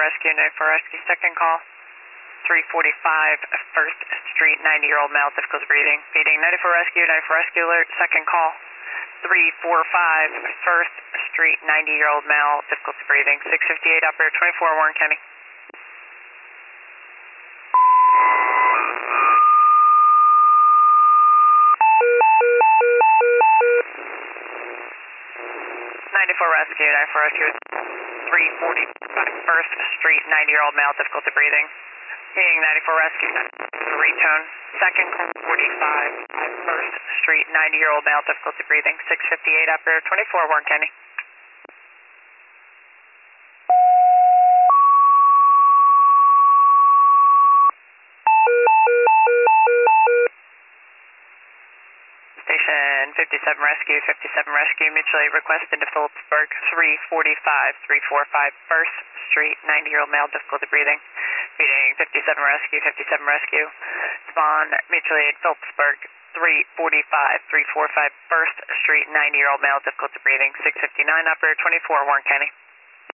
Rescue, 94 Rescue, second call. 345 First Street, 90-year-old male, difficulty breathing. Feeding 94 Rescue, 94 Rescue alert, second call. 345 First Street, 90-year-old male, difficulty breathing. 658 operator 24, Warren County. Rescue, 94 Rescue, 345 First Street, 90-year-old male, difficulty breathing. Heating 94 Rescue, retone. Second call 45 First Street, 90-year-old male, difficulty breathing. 658 operator 24, Warren County. Station 57 Rescue, mutually requested to Phillipsburg, 345 First Street, 90-year-old male, difficulty breathing. Feeding 57 Rescue. Spawn, mutually at Phillipsburg, 345 First Street, 90-year-old male, difficulty breathing. 659 operator 24, Warren County.